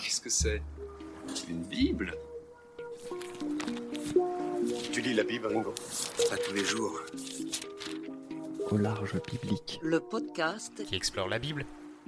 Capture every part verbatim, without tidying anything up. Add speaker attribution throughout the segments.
Speaker 1: Qu'est-ce que c'est? Une Bible?
Speaker 2: Tu lis la Bible, Ringo?
Speaker 1: Pas tous les jours.
Speaker 3: Au large biblique.
Speaker 4: Le podcast
Speaker 5: qui explore la Bible.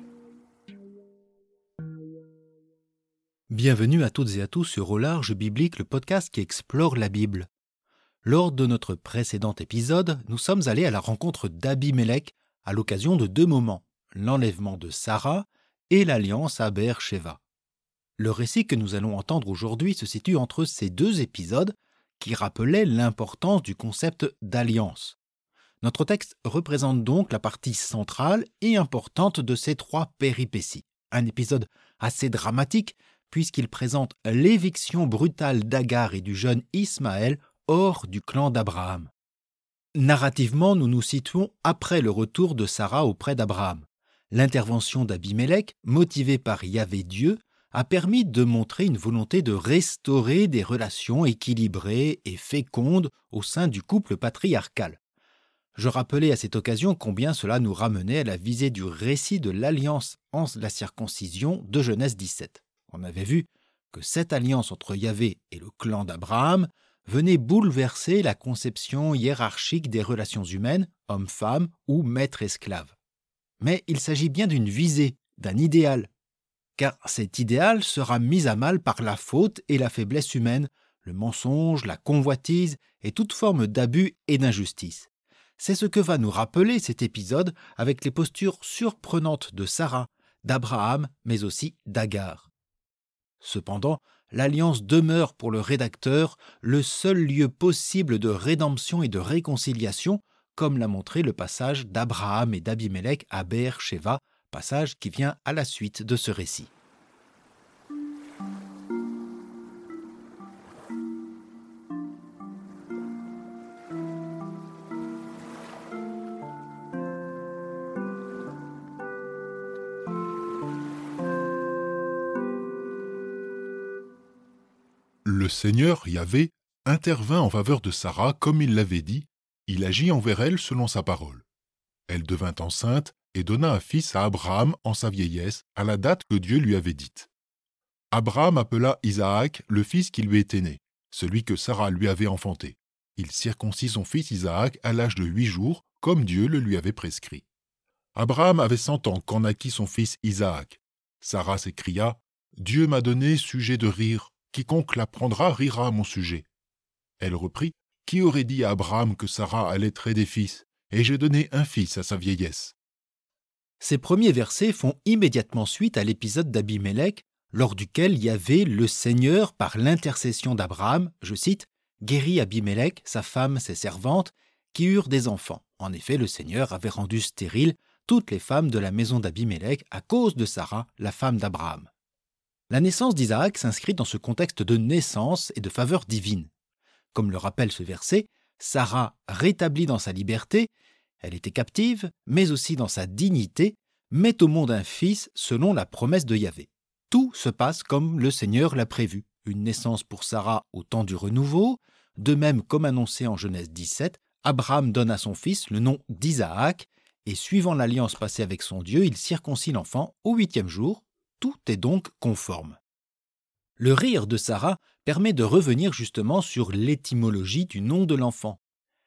Speaker 3: Bienvenue à toutes et à tous sur Au large biblique, le podcast qui explore la Bible. Lors de notre précédent épisode, nous sommes allés à la rencontre d'Abimélec à l'occasion de deux moments, l'enlèvement de Sarah et l'alliance à Beër-Sheva. Le récit que nous allons entendre aujourd'hui se situe entre ces deux épisodes qui rappelaient l'importance du concept d'alliance. Notre texte représente donc la partie centrale et importante de ces trois péripéties. Un épisode assez dramatique puisqu'il présente l'éviction brutale d'Agar et du jeune Ismaël hors du clan d'Abraham. Narrativement, nous nous situons après le retour de Sarah auprès d'Abraham. L'intervention d'Abimélec, motivée par Yahvé Dieu, a permis de montrer une volonté de restaurer des relations équilibrées et fécondes au sein du couple patriarcal. Je rappelais à cette occasion combien cela nous ramenait à la visée du récit de l'alliance en la circoncision de Genèse dix-sept. On avait vu que cette alliance entre Yahvé et le clan d'Abraham venait bouleverser la conception hiérarchique des relations humaines, homme-femme ou maître-esclave. Mais il s'agit bien d'une visée, d'un idéal, car cet idéal sera mis à mal par la faute et la faiblesse humaine, le mensonge, la convoitise et toute forme d'abus et d'injustice. C'est ce que va nous rappeler cet épisode avec les postures surprenantes de Sarah, d'Abraham, mais aussi d'Agar. Cependant, l'alliance demeure pour le rédacteur le seul lieu possible de rédemption et de réconciliation, comme l'a montré le passage d'Abraham et d'Abimélec à Beër-Sheva, passage qui vient à la suite de ce récit.
Speaker 6: Le Seigneur, Yahvé, intervint en faveur de Sarah comme il l'avait dit, il agit envers elle selon sa parole. Elle devint enceinte et donna un fils à Abraham en sa vieillesse, à la date que Dieu lui avait dite. Abraham appela Isaac le fils qui lui était né, celui que Sarah lui avait enfanté. Il circoncit son fils Isaac à l'âge de huit jours, comme Dieu le lui avait prescrit. Abraham avait cent ans quand naquit son fils Isaac. Sarah s'écria « Dieu m'a donné sujet de rire, quiconque l'apprendra rira à mon sujet. » Elle reprit « Qui aurait dit à Abraham que Sarah allaiterait des fils, et j'ai donné un fils à sa vieillesse ?»
Speaker 3: Ces premiers versets font immédiatement suite à l'épisode d'Abimélec, lors duquel Yahvé, le Seigneur, par l'intercession d'Abraham, je cite, « guérit Abimélec, sa femme, ses servantes, qui eurent des enfants. » En effet, le Seigneur avait rendu stériles toutes les femmes de la maison d'Abimélec à cause de Sarah, la femme d'Abraham. La naissance d'Isaac s'inscrit dans ce contexte de naissance et de faveur divine. Comme le rappelle ce verset, Sarah, rétablie dans sa liberté, elle était captive, mais aussi dans sa dignité, met au monde un fils selon la promesse de Yahvé. Tout se passe comme le Seigneur l'a prévu. Une naissance pour Sarah au temps du renouveau, de même comme annoncé en Genèse dix-sept, Abraham donne à son fils le nom d'Isaac, et suivant l'alliance passée avec son Dieu, il circoncie l'enfant au huitième jour. Tout est donc conforme. Le rire de Sarah permet de revenir justement sur l'étymologie du nom de l'enfant.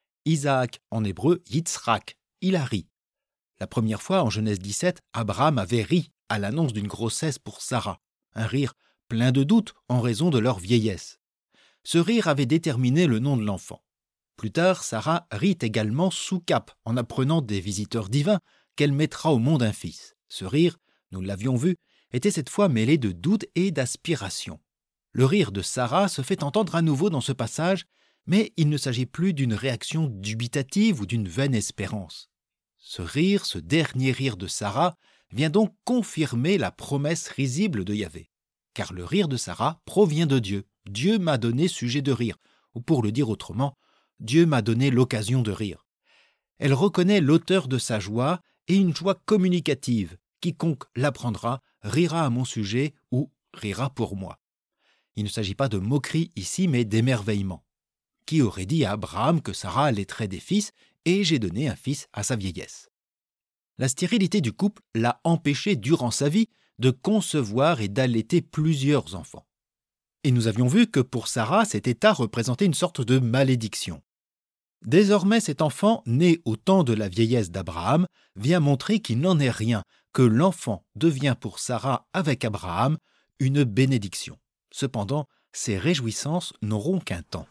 Speaker 3: Isaac, en hébreu, Yitzhak, il a ri. La première fois, en Genèse dix-sept, Abraham avait ri à l'annonce d'une grossesse pour Sarah, un rire plein de doutes en raison de leur vieillesse. Ce rire avait déterminé le nom de l'enfant. Plus tard, Sarah rit également sous cap en apprenant des visiteurs divins qu'elle mettra au monde un fils. Ce rire, nous l'avions vu, était cette fois mêlé de doute et d'aspiration. Le rire de Sarah se fait entendre à nouveau dans ce passage, mais il ne s'agit plus d'une réaction dubitative ou d'une vaine espérance. Ce rire, ce dernier rire de Sarah, vient donc confirmer la promesse risible de Yahvé. Car le rire de Sarah provient de Dieu. Dieu m'a donné sujet de rire, ou pour le dire autrement, Dieu m'a donné l'occasion de rire. Elle reconnaît l'auteur de sa joie et une joie communicative. Quiconque l'apprendra rira à mon sujet ou rira pour moi. Il ne s'agit pas de moquerie ici, mais d'émerveillement. Qui aurait dit à Abraham que Sarah allaiterait des fils et j'ai donné un fils à sa vieillesse? La stérilité du couple l'a empêché durant sa vie de concevoir et d'allaiter plusieurs enfants. Et nous avions vu que pour Sarah, cet état représentait une sorte de malédiction. Désormais, cet enfant, né au temps de la vieillesse d'Abraham, vient montrer qu'il n'en est rien, que l'enfant devient pour Sarah avec Abraham une bénédiction. Cependant, ces réjouissances n'auront qu'un temps.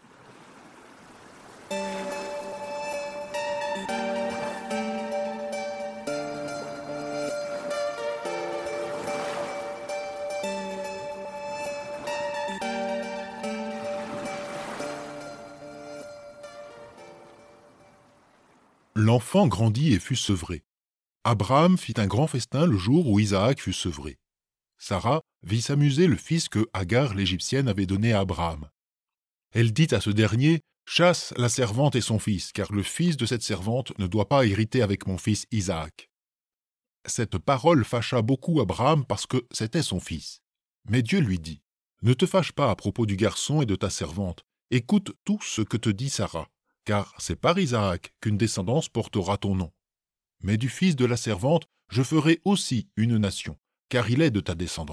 Speaker 6: L'enfant grandit et fut sevré. Abraham fit un grand festin le jour où Isaac fut sevré. Sarah vit s'amuser le fils que Agar l'Égyptienne avait donné à Abraham. Elle dit à ce dernier « Chasse la servante et son fils, car le fils de cette servante ne doit pas hériter avec mon fils Isaac. » Cette parole fâcha beaucoup Abraham parce que c'était son fils. Mais Dieu lui dit « Ne te fâche pas à propos du garçon et de ta servante, écoute tout ce que te dit Sarah. Car c'est par Isaac qu'une descendance portera ton nom. Mais du fils de la servante, je ferai aussi une nation, car il est de ta descendance. »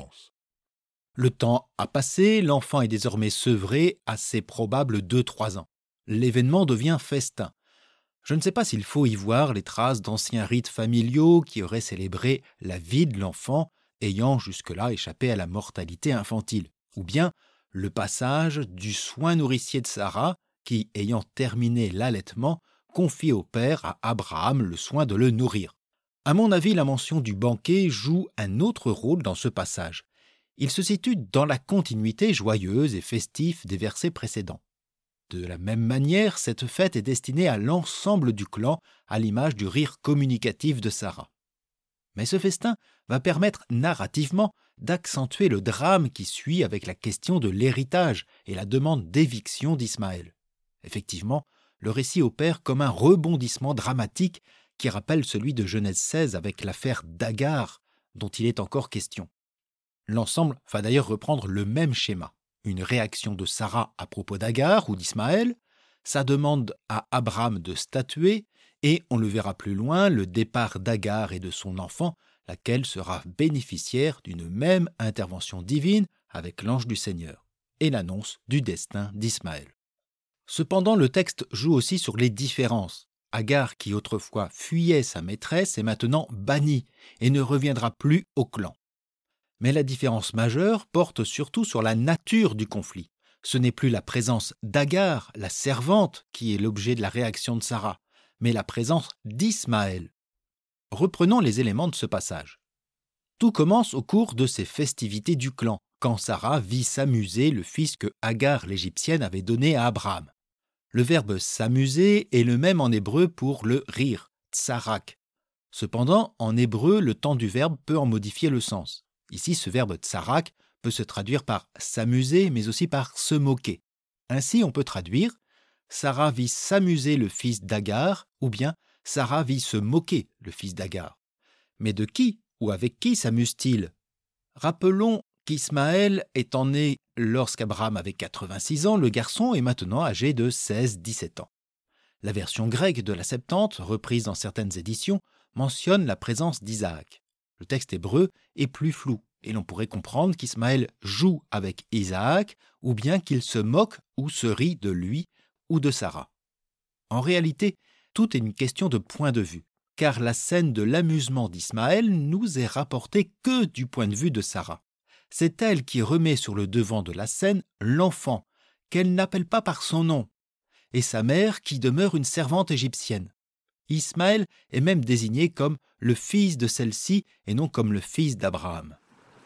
Speaker 3: Le temps a passé, l'enfant est désormais sevré à ses probables deux trois ans. L'événement devient festin. Je ne sais pas s'il faut y voir les traces d'anciens rites familiaux qui auraient célébré la vie de l'enfant ayant jusque-là échappé à la mortalité infantile, ou bien le passage du soin nourricier de Sarah qui, ayant terminé l'allaitement, confie au père, à Abraham, le soin de le nourrir. À mon avis, la mention du banquet joue un autre rôle dans ce passage. Il se situe dans la continuité joyeuse et festive des versets précédents. De la même manière, cette fête est destinée à l'ensemble du clan, à l'image du rire communicatif de Sarah. Mais ce festin va permettre narrativement d'accentuer le drame qui suit avec la question de l'héritage et la demande d'éviction d'Ismaël. Effectivement, le récit opère comme un rebondissement dramatique qui rappelle celui de Genèse seize avec l'affaire d'Agar, dont il est encore question. L'ensemble va d'ailleurs reprendre le même schéma. Une réaction de Sarah à propos d'Agar ou d'Ismaël, sa demande à Abraham de statuer, et, on le verra plus loin, le départ d'Agar et de son enfant, laquelle sera bénéficiaire d'une même intervention divine avec l'ange du Seigneur, et l'annonce du destin d'Ismaël. Cependant, le texte joue aussi sur les différences. Agar, qui autrefois fuyait sa maîtresse, est maintenant bannie et ne reviendra plus au clan. Mais la différence majeure porte surtout sur la nature du conflit. Ce n'est plus la présence d'Agar, la servante, qui est l'objet de la réaction de Sarah, mais la présence d'Ismaël. Reprenons les éléments de ce passage. Tout commence au cours de ces festivités du clan, quand Sarah vit s'amuser le fils que Agar l'Égyptienne avait donné à Abraham. Le verbe « s'amuser » est le même en hébreu pour le rire, tsarak. Cependant, en hébreu, le temps du verbe peut en modifier le sens. Ici, ce verbe tsarak peut se traduire par « s'amuser » mais aussi par « se moquer ». Ainsi, on peut traduire « Sarah vit s'amuser le fils d'Agar » ou bien « Sarah vit se moquer le fils d'Agar ». Mais de qui ou avec qui s'amuse-t-il ? Rappelons qu'Ismaël étant né lorsqu'Abraham avait quatre-vingt-six ans, le garçon est maintenant âgé de seize à dix-sept ans. La version grecque de la Septante, reprise dans certaines éditions, mentionne la présence d'Isaac. Le texte hébreu est plus flou, et l'on pourrait comprendre qu'Ismaël joue avec Isaac, ou bien qu'il se moque ou se rit de lui ou de Sarah. En réalité, tout est une question de point de vue, car la scène de l'amusement d'Ismaël nous est rapportée que du point de vue de Sarah. C'est elle qui remet sur le devant de la scène l'enfant, qu'elle n'appelle pas par son nom, et sa mère qui demeure une servante égyptienne. Ismaël est même désigné comme le fils de celle-ci et non comme le fils d'Abraham.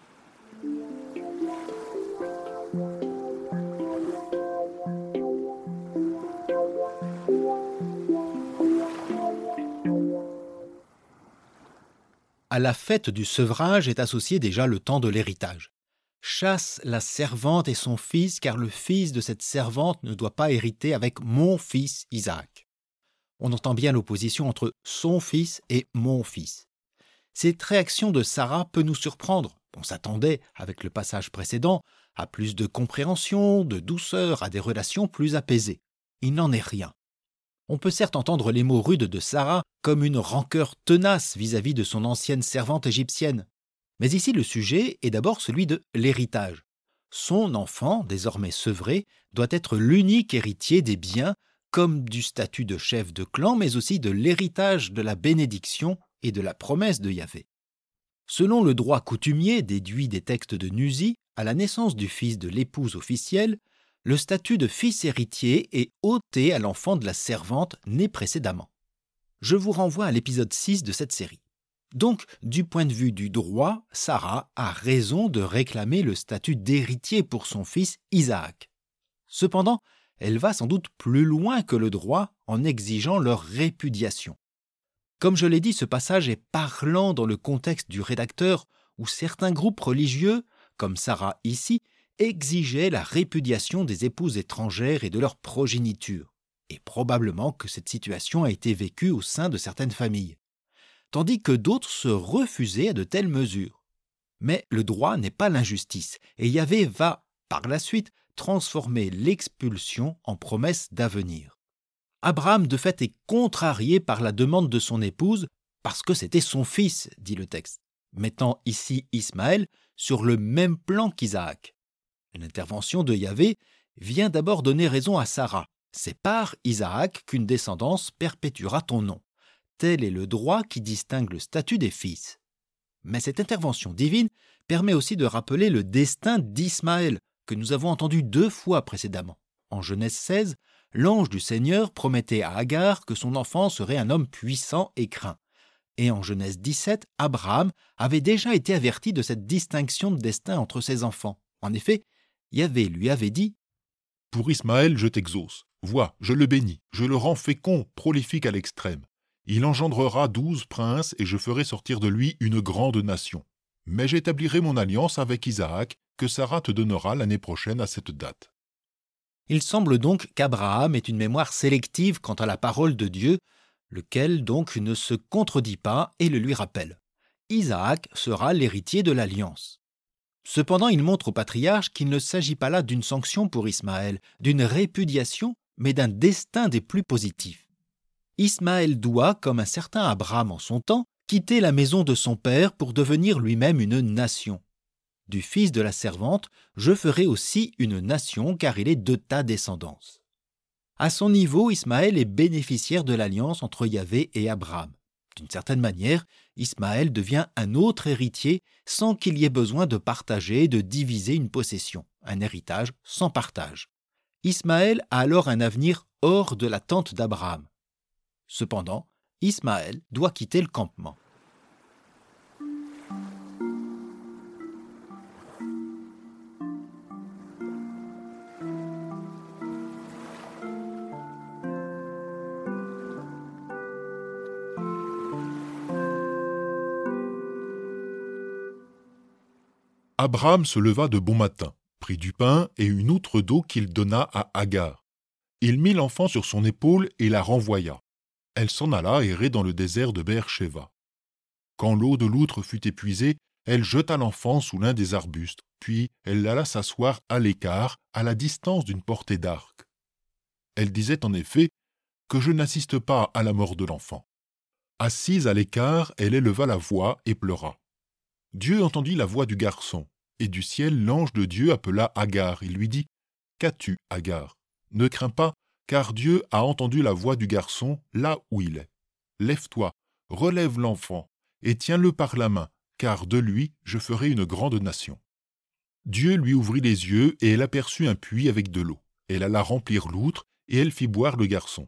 Speaker 3: À la fête du sevrage est associé déjà le temps de l'héritage. Chasse la servante et son fils, car le fils de cette servante ne doit pas hériter avec mon fils Isaac. On entend bien l'opposition entre son fils et mon fils. Cette réaction de Sarah peut nous surprendre. On s'attendait, avec le passage précédent, à plus de compréhension, de douceur, à des relations plus apaisées. Il n'en est rien. On peut certes entendre les mots rudes de Sarah comme une rancœur tenace vis-à-vis de son ancienne servante égyptienne. Mais ici, le sujet est d'abord celui de l'héritage. Son enfant, désormais sevré, doit être l'unique héritier des biens, comme du statut de chef de clan, mais aussi de l'héritage de la bénédiction et de la promesse de Yahvé. Selon le droit coutumier déduit des textes de Nuzi, à la naissance du fils de l'épouse officielle, le statut de fils héritier est ôté à l'enfant de la servante née précédemment. Je vous renvoie à l'épisode six de cette série. Donc, du point de vue du droit, Sarah a raison de réclamer le statut d'héritier pour son fils Isaac. Cependant, elle va sans doute plus loin que le droit en exigeant leur répudiation. Comme je l'ai dit, ce passage est parlant dans le contexte du rédacteur où certains groupes religieux, comme Sarah ici, exigeaient la répudiation des épouses étrangères et de leur progéniture. Et probablement que cette situation a été vécue au sein de certaines familles. Tandis que d'autres se refusaient à de telles mesures. Mais le droit n'est pas l'injustice, et Yahvé va, par la suite, transformer l'expulsion en promesse d'avenir. Abraham, de fait, est contrarié par la demande de son épouse, parce que c'était son fils, dit le texte, mettant ici Ismaël sur le même plan qu'Isaac. L'intervention de Yahvé vient d'abord donner raison à Sarah. C'est par Isaac qu'une descendance perpétuera ton nom. Tel est le droit qui distingue le statut des fils. Mais cette intervention divine permet aussi de rappeler le destin d'Ismaël, que nous avons entendu deux fois précédemment. En Genèse seize, l'ange du Seigneur promettait à Agar que son enfant serait un homme puissant et craint. Et en Genèse dix-sept, Abraham avait déjà été averti de cette distinction de destin entre ses enfants. En effet, Yahvé lui avait dit
Speaker 6: « Pour Ismaël, je t'exauce. Vois, je le bénis, je le rends fécond, prolifique à l'extrême. Il engendrera douze princes et je ferai sortir de lui une grande nation. Mais j'établirai mon alliance avec Isaac, que Sarah te donnera l'année prochaine à cette date. »
Speaker 3: Il semble donc qu'Abraham ait une mémoire sélective quant à la parole de Dieu, lequel donc ne se contredit pas et le lui rappelle. Isaac sera l'héritier de l'alliance. Cependant, il montre au patriarche qu'il ne s'agit pas là d'une sanction pour Ismaël, d'une répudiation, mais d'un destin des plus positifs. Ismaël doit, comme un certain Abraham en son temps, quitter la maison de son père pour devenir lui-même une nation. Du fils de la servante, je ferai aussi une nation, car il est de ta descendance. À son niveau, Ismaël est bénéficiaire de l'alliance entre Yahvé et Abraham. D'une certaine manière, Ismaël devient un autre héritier sans qu'il y ait besoin de partager et de diviser une possession, un héritage sans partage. Ismaël a alors un avenir hors de la tente d'Abraham. Cependant, Ismaël doit quitter le campement.
Speaker 6: Abraham se leva de bon matin, prit du pain et une outre d'eau qu'il donna à Agar. Il mit l'enfant sur son épaule et la renvoya. Elle s'en alla errer dans le désert de Beër-Shéva. Quand l'eau de l'outre fut épuisée, elle jeta l'enfant sous l'un des arbustes, puis elle alla s'asseoir à l'écart, à la distance d'une portée d'arc. Elle disait en effet que je n'assiste pas à la mort de l'enfant. Assise à l'écart, elle éleva la voix et pleura. Dieu entendit la voix du garçon, et du ciel l'ange de Dieu appela Agar. Il lui dit « Qu'as-tu, Agar ? Ne crains pas, car Dieu a entendu la voix du garçon là où il est. Lève-toi, relève l'enfant, et tiens-le par la main, car de lui je ferai une grande nation. » Dieu lui ouvrit les yeux, et elle aperçut un puits avec de l'eau. Elle alla remplir l'outre, et elle fit boire le garçon.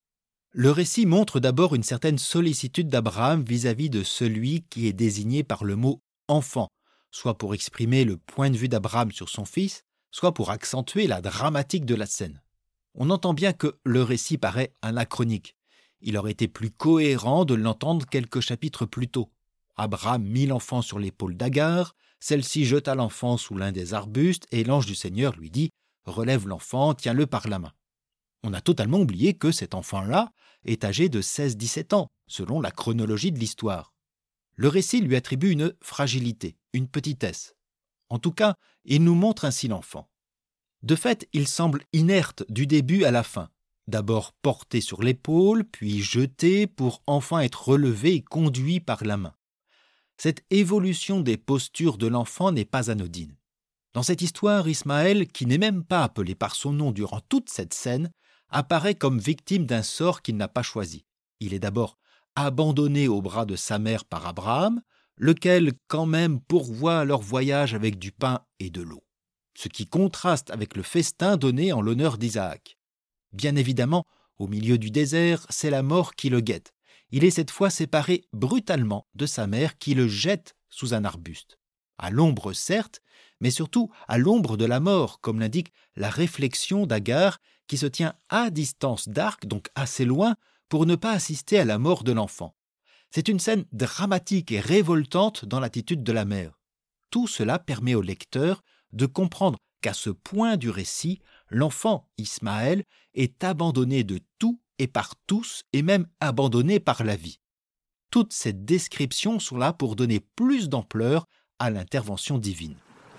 Speaker 3: Le récit montre d'abord une certaine sollicitude d'Abraham vis-à-vis de celui qui est désigné par le mot « enfant », soit pour exprimer le point de vue d'Abraham sur son fils, soit pour accentuer la dramatique de la scène. On entend bien que le récit paraît anachronique. Il aurait été plus cohérent de l'entendre quelques chapitres plus tôt. Abraham mit l'enfant sur l'épaule d'Agar, celle-ci jeta l'enfant sous l'un des arbustes et l'ange du Seigneur lui dit « Relève l'enfant, tiens-le par la main ». On a totalement oublié que cet enfant-là est âgé de seize à dix-sept ans, selon la chronologie de l'histoire. Le récit lui attribue une fragilité, une petitesse. En tout cas, il nous montre ainsi l'enfant. De fait, il semble inerte du début à la fin, d'abord porté sur l'épaule, puis jeté pour enfin être relevé et conduit par la main. Cette évolution des postures de l'enfant n'est pas anodine. Dans cette histoire, Ismaël, qui n'est même pas appelé par son nom durant toute cette scène, apparaît comme victime d'un sort qu'il n'a pas choisi. Il est d'abord abandonné aux bras de sa mère par Abraham, lequel quand même pourvoit leur voyage avec du pain et de l'eau, ce qui contraste avec le festin donné en l'honneur d'Isaac. Bien évidemment, au milieu du désert, c'est la mort qui le guette. Il est cette fois séparé brutalement de sa mère qui le jette sous un arbuste. À l'ombre certes, mais surtout à l'ombre de la mort, comme l'indique la réflexion d'Agar qui se tient à distance d'arc, donc assez loin, pour ne pas assister à la mort de l'enfant. C'est une scène dramatique et révoltante dans l'attitude de la mère. Tout cela permet au lecteur de comprendre qu'à ce point du récit, l'enfant Ismaël est abandonné de tout et par tous, et même abandonné par la vie. Toutes ces descriptions sont là pour donner plus d'ampleur à l'intervention divine.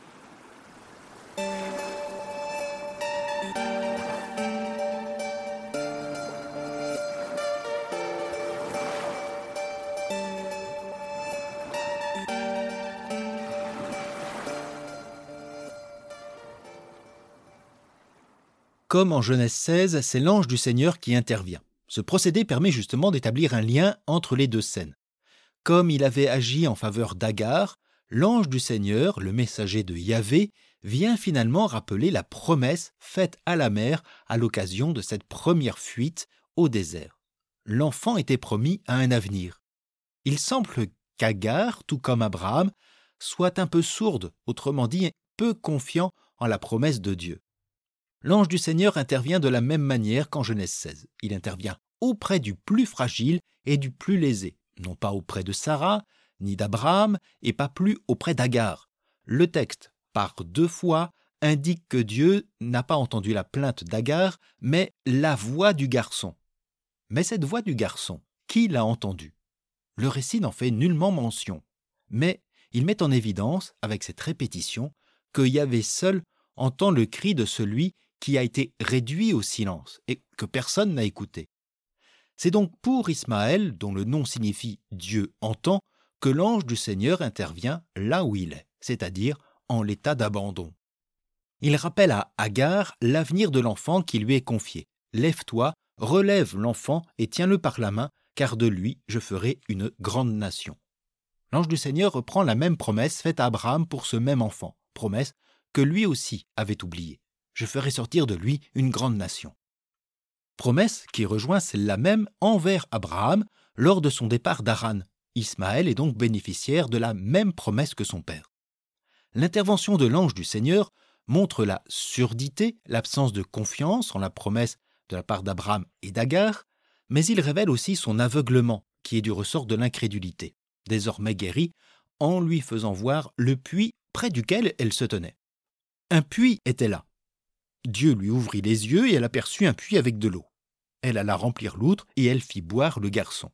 Speaker 3: Comme en Genèse seize, c'est l'ange du Seigneur qui intervient. Ce procédé permet justement d'établir un lien entre les deux scènes. Comme il avait agi en faveur d'Agar, l'ange du Seigneur, le messager de Yahvé, vient finalement rappeler la promesse faite à la mère à l'occasion de cette première fuite au désert. L'enfant était promis à un avenir. Il semble qu'Agar, tout comme Abraham, soit un peu sourde, autrement dit peu confiant en la promesse de Dieu. L'ange du Seigneur intervient de la même manière qu'en Genèse seize. Il intervient auprès du plus fragile et du plus lésé, non pas auprès de Sarah, ni d'Abraham, et pas plus auprès d'Agar. Le texte, par deux fois, indique que Dieu n'a pas entendu la plainte d'Agar, mais la voix du garçon. Mais cette voix du garçon, qui l'a entendue ? Le récit n'en fait nullement mention, mais il met en évidence, avec cette répétition, que Yahvé seul entend le cri de celui qui a été réduit au silence et que personne n'a écouté. C'est donc pour Ismaël, dont le nom signifie « Dieu entend », que l'ange du Seigneur intervient là où il est, c'est-à-dire en l'état d'abandon. Il rappelle à Agar l'avenir de l'enfant qui lui est confié. « Lève-toi, relève l'enfant et tiens-le par la main, car de lui je ferai une grande nation. » L'ange du Seigneur reprend la même promesse faite à Abraham pour ce même enfant, promesse que lui aussi avait oubliée. Je ferai sortir de lui une grande nation. Promesse qui rejoint celle-là même envers Abraham lors de son départ d'Haran. Ismaël est donc bénéficiaire de la même promesse que son père. L'intervention de l'ange du Seigneur montre la surdité, l'absence de confiance en la promesse de la part d'Abraham et d'Agar, mais il révèle aussi son aveuglement, qui est du ressort de l'incrédulité, désormais guérie, en lui faisant voir le puits près duquel elle se tenait. Un puits était là. Dieu lui ouvrit les yeux et elle aperçut un puits avec de l'eau. Elle alla remplir l'outre et elle fit boire le garçon.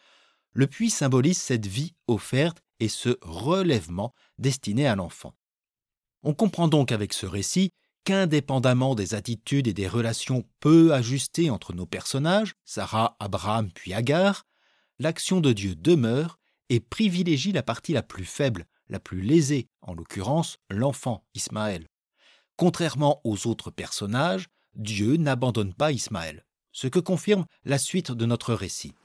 Speaker 3: Le puits symbolise cette vie offerte et ce relèvement destiné à l'enfant. On comprend donc avec ce récit qu'indépendamment des attitudes et des relations peu ajustées entre nos personnages, Sarah, Abraham puis Agar, l'action de Dieu demeure et privilégie la partie la plus faible, la plus lésée, en l'occurrence l'enfant Ismaël. Contrairement aux autres personnages, Dieu n'abandonne pas Ismaël, ce que confirme la suite de notre récit.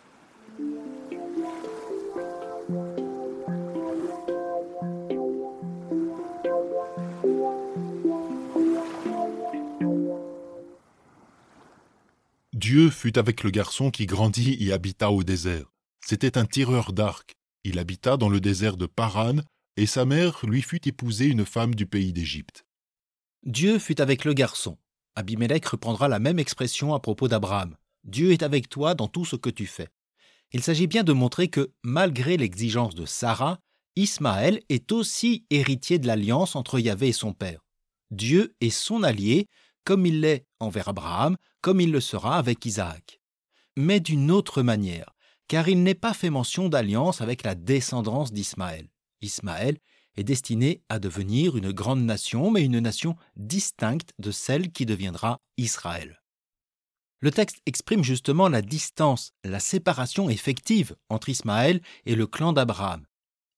Speaker 6: Dieu fut avec le garçon qui grandit et habita au désert. C'était un tireur d'arc. Il habita dans le désert de Paran, et sa mère lui fut épousée une femme du pays d'Égypte.
Speaker 3: Dieu fut avec le garçon. Abimélec reprendra la même expression à propos d'Abraham. Dieu est avec toi dans tout ce que tu fais. Il s'agit bien de montrer que, malgré l'exigence de Sarah, Ismaël est aussi héritier de l'alliance entre Yahvé et son père. Dieu est son allié, comme il l'est envers Abraham, comme il le sera avec Isaac. Mais d'une autre manière, car il n'est pas fait mention d'alliance avec la descendance d'Ismaël. Ismaël est destiné à devenir une grande nation, mais une nation distincte de celle qui deviendra Israël. Le texte exprime justement la distance, la séparation effective entre Ismaël et le clan d'Abraham.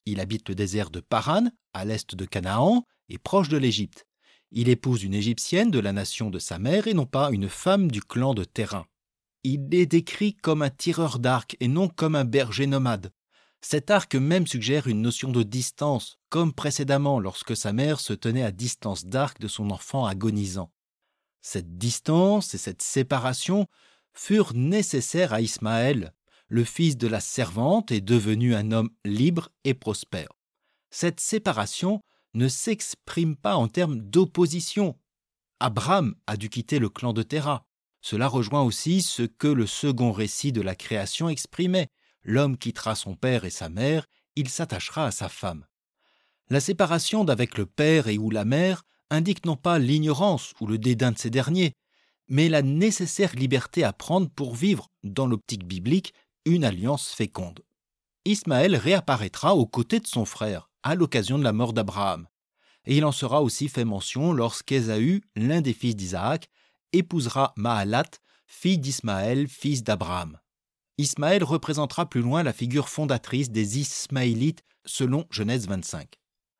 Speaker 3: Il habite le désert de Paran, à l'est de Canaan et proche de l'Égypte. Il épouse une Égyptienne de la nation de sa mère et non pas une femme du clan de Terrain. Il est décrit comme un tireur d'arc et non comme un berger nomade. Cet arc même suggère une notion de distance, comme précédemment lorsque sa mère se tenait à distance d'arc de son enfant agonisant. Cette distance et cette séparation furent nécessaires à Ismaël, le fils de la servante est devenu un homme libre et prospère. Cette séparation ne s'exprime pas en termes d'opposition. Abraham a dû quitter le clan de Terah. Cela rejoint aussi ce que le second récit de la création exprimait. L'homme quittera son père et sa mère, il s'attachera à sa femme. La séparation d'avec le père et ou la mère indique non pas l'ignorance ou le dédain de ces derniers, mais la nécessaire liberté à prendre pour vivre, dans l'optique biblique, une alliance féconde. Ismaël réapparaîtra aux côtés de son frère, à l'occasion de la mort d'Abraham. Et il en sera aussi fait mention lorsqu'Ésaü, l'un des fils d'Isaac, épousera Mahalat, fille d'Ismaël, fils d'Abraham. Ismaël représentera plus loin la figure fondatrice des Ismaélites selon Genèse vingt-cinq.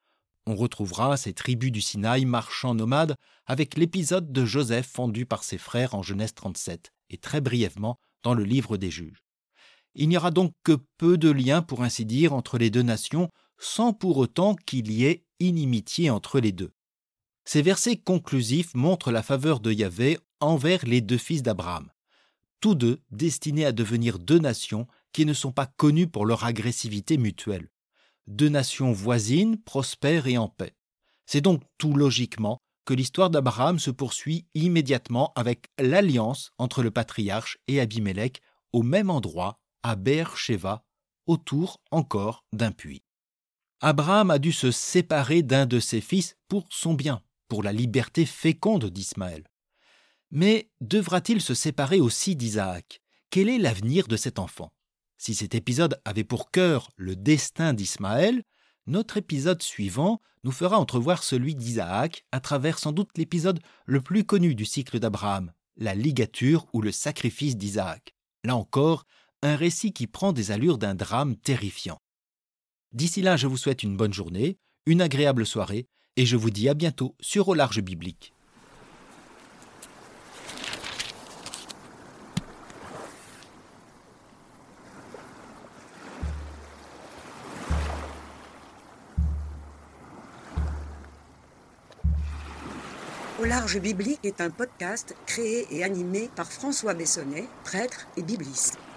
Speaker 3: On retrouvera ces tribus du Sinaï marchant nomades avec l'épisode de Joseph fendu par ses frères en Genèse trente-sept et très brièvement dans le livre des Juges. Il n'y aura donc que peu de liens, pour ainsi dire, entre les deux nations, sans pour autant qu'il y ait inimitié entre les deux. Ces versets conclusifs montrent la faveur de Yahvé envers les deux fils d'Abraham, tous deux destinés à devenir deux nations qui ne sont pas connues pour leur agressivité mutuelle. Deux nations voisines, prospères et en paix. C'est donc tout logiquement que l'histoire d'Abraham se poursuit immédiatement avec l'alliance entre le patriarche et Abimélec au même endroit, à Beër-Sheva, autour encore d'un puits. Abraham a dû se séparer d'un de ses fils pour son bien, pour la liberté féconde d'Ismaël. Mais devra-t-il se séparer aussi d'Isaac ? Quel est l'avenir de cet enfant ? Si cet épisode avait pour cœur le destin d'Ismaël, notre épisode suivant nous fera entrevoir celui d'Isaac à travers sans doute l'épisode le plus connu du cycle d'Abraham, la ligature ou le sacrifice d'Isaac. Là encore, un récit qui prend des allures d'un drame terrifiant. D'ici là, je vous souhaite une bonne journée, une agréable soirée, et je vous dis à bientôt sur Au Large Biblique.
Speaker 4: Au Large Biblique est un podcast créé et animé par François Bessonnet, prêtre et bibliste.